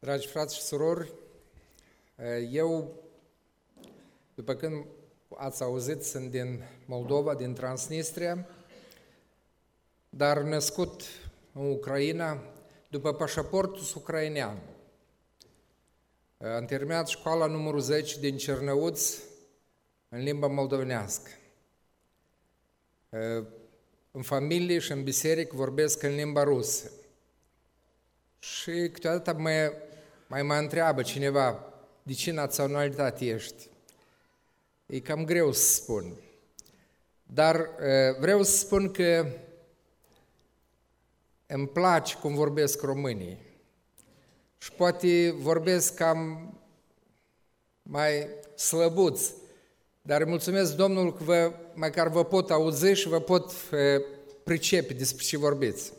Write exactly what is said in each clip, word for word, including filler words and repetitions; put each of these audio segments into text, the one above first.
Dragi frați și surori, eu, după când ați auzit, sunt din Moldova, din Transnistria, dar născut în Ucraina, după pașaportul ucrainean. Am terminat școala numărul zece din Cernăuț în limba moldovenească. În familie și în biserică vorbesc în limba rusă. Și câteodată mai, mai mă întreabă cineva, de ce naționalitate ești? E cam greu să spun. Dar vreau să spun că îmi place cum vorbesc românii. Și poate vorbesc cam mai slăbuț, dar mulțumesc Domnul că vă, măcar vă pot auzi și vă pot pricepe despre ce vorbiți.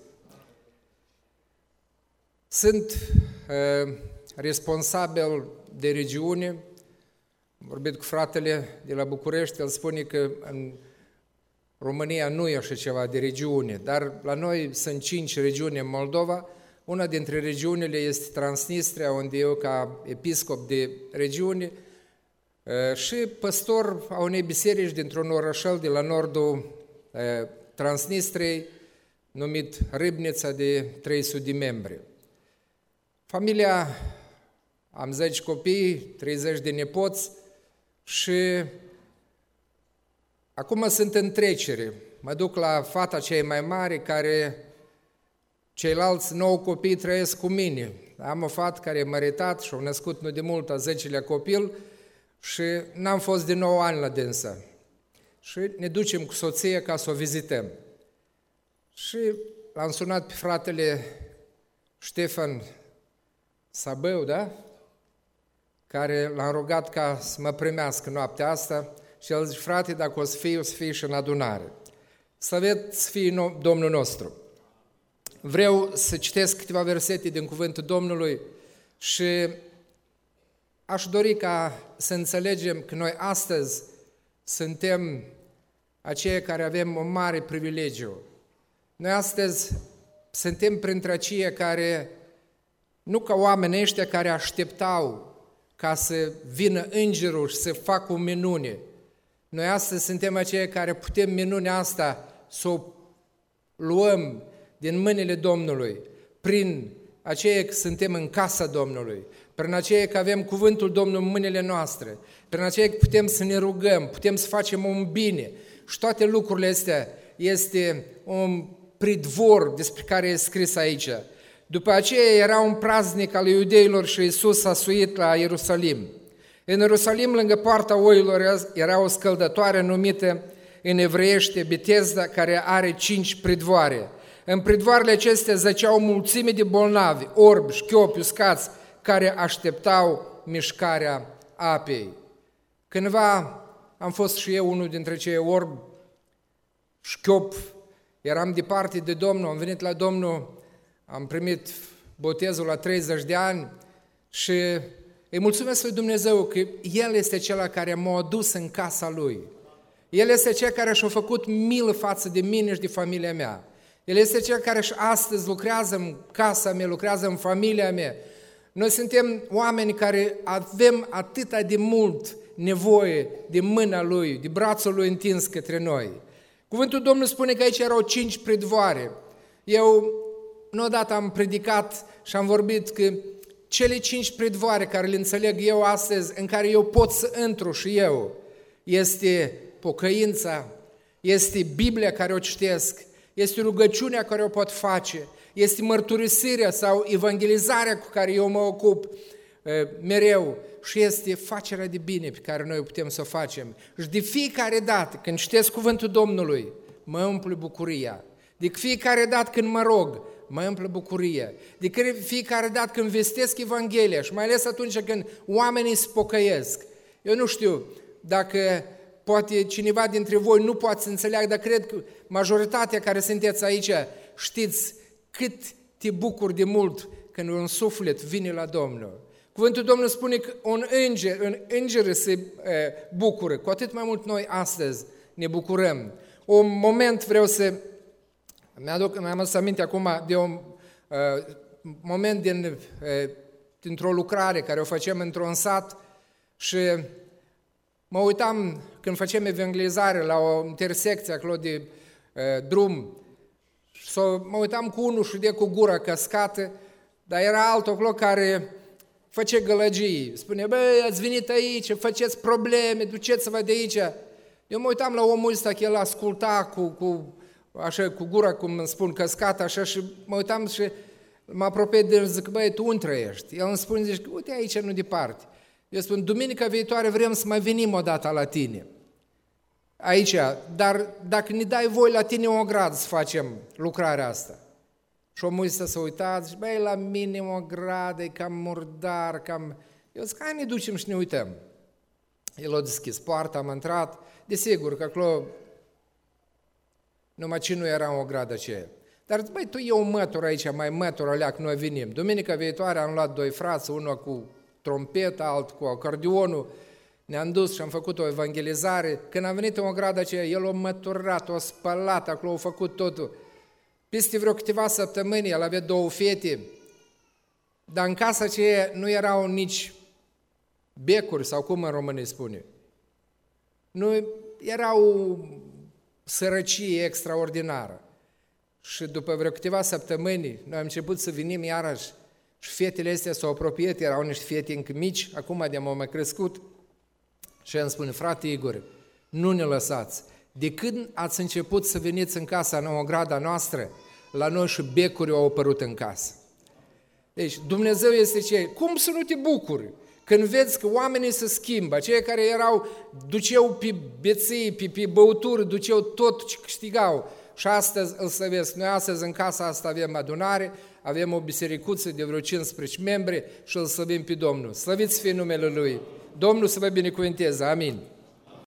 Sunt uh, responsabil de regiune, am vorbit cu fratele de la București, el spune că în România nu e așa ceva de regiune, dar la noi sunt cinci regiuni în Moldova. Una dintre regiunile este Transnistria, unde eu ca episcop de regiune și păstor a unei biserici dintr-un orășel de la nordul Transnistriei, numit Râbnița, de trei sute de membri. Familia, am zece copii, treizeci de nepoți și acum sunt în trecere. Mă duc la fata cea mai mare, care ceilalți nouă copii trăiesc cu mine. Am o fată care e măritat și a născut nu de mult a zecelea copil și n-am fost de nouă ani la dânsa. Și ne ducem cu soția ca să o vizităm. Și l-am sunat pe fratele Ștefan Sabău, da? Care l-am rugat ca să mă primească noaptea asta și el zice, frate, dacă o să fie, o să fie și în adunare. Slăvit să fie Domnul nostru. Vreau să citesc câteva versete din Cuvântul Domnului și aș dori ca să înțelegem că noi astăzi suntem aceia care avem un mare privilegiu. Noi astăzi suntem printre aceia care, nu ca oamenii ăștia care așteptau ca să vină îngerul și să facă o minune. Noi astăzi suntem aceia care putem minunea asta să o luăm din mâinile Domnului, prin aceea că suntem în casa Domnului, prin aceea că avem cuvântul Domnului în mâinile noastre, prin aceea că putem să ne rugăm, putem să facem un bine. Și toate lucrurile astea este un pridvor despre care e scris aici. După aceea era un praznic al iudeilor și Iisus a suit la Ierusalim. În Ierusalim, lângă poarta oilor, era o scăldătoare numită în evreiește Betesda, care are cinci pridvoare. În pridvoarele acestea zăceau o mulțime de bolnavi, orbi, șchiopi, uscați, care așteptau mișcarea apei. Cândva am fost și eu unul dintre cei orbi, șchiop, eram departe de Domnul, am venit la Domnul, am primit botezul la treizeci de ani și îi mulțumesc lui Dumnezeu că El este Cel care m-a adus în casa Lui. El este Cel care și-a făcut milă față de mine și de familia mea. El este Cel care și astăzi lucrează în casa mea, lucrează în familia mea. Noi suntem oameni care avem atâta de mult nevoie de mâna Lui, de brațul Lui întins către noi. Cuvântul Domnului spune că aici erau cinci pridvoare. Eu nu odată am predicat și am vorbit că cele cinci pridvoare care le înțeleg eu astăzi, în care eu pot să intru și eu, este pocăința, este Biblia care o citesc, este rugăciunea care o pot face, este mărturisirea sau evangelizarea cu care eu mă ocup e, mereu și este facerea de bine pe care noi putem să o facem. Și de fiecare dată când citesc cuvântul Domnului, mă umple bucuria. De fiecare dată când mă rog, mă umple bucuria. De fiecare dată când vestesc Evanghelia și mai ales atunci când oamenii se pocăiesc. Eu nu știu dacă poate cineva dintre voi nu poate să înțeleagă, dar cred că majoritatea care sunteți aici știți cât te bucuri de mult când un suflet vine la Domnul. Cuvântul Domnului spune că un înger, un înger se e, bucură, cu atât mai mult noi astăzi ne bucurăm. Un moment vreau să mi-aduc, mi-am adus aminte acum de un uh, moment din uh, dintr-o lucrare care o facem într-un sat și mă uitam când facem evangelizare la o intersecție acolo de uh, drum, so, mă uitam cu unul și de cu gura căscată, dar era altul acolo care face gălăgii. Spune, băi, ați venit aici, faceți probleme, duceți-vă de aici. Eu mă uitam la omul ăsta, că el asculta cu, cu, așa, cu gura, cum îmi spun, căscată, așa, și mă uitam și mă apropiat de el, zic, băi, tu unde trăiești? El îmi spune, zice, uite aici, nu departe. Eu spun, duminica viitoare vrem să mai venim o dată la tine. Aici, dar dacă ne dai voi la tine o grad să facem lucrarea asta. Și omul ăsta s-a uitat, zice, băi, la mine o gradă, e cam murdar, cam... Eu zic, hai ne ducem și ne uităm. El a deschis poarta, am intrat, desigur că acolo numai ce nu era o gradă aceea. Dar, băi, tu e o mătură aici, mai mătură alea, că noi venim. Duminica viitoare am luat doi frați, unul cu trompeta, alt cu acordeonul, ne-am dus și am făcut o evangelizare. Când am venit în o gradă aceea, el a măturat, a spălat, acolo a făcut totul. Peste vreo câteva săptămâni, el avea două fete, dar în casa aceea nu erau nici becuri, sau cum în română spune. Nu, era o sărăcie extraordinară. Și după vreo câteva săptămâni, noi am început să venim iarăși și fetele astea s-au apropiat, erau niște fete încă mici, acum de-am mai crescut. Și îmi spune, frate Igor, nu ne lăsați. De când ați început să veniți în casa, în o grada noastră, la noi și becuri au apărut în casă. Deci Dumnezeu este ce? Cum să nu te bucuri când vezi că oamenii se schimbă, cei care erau, duceau pe beții, pe, pe băuturi, duceau tot ce câștigau. Și astăzi îl să vezi, noi astăzi în casa asta avem adunare, avem o bisericuță de vreo cincisprezece membri și îl slăvim pe Domnul. Slăviți fie numele Lui! Domnul să vă binecuvânteze! Amin!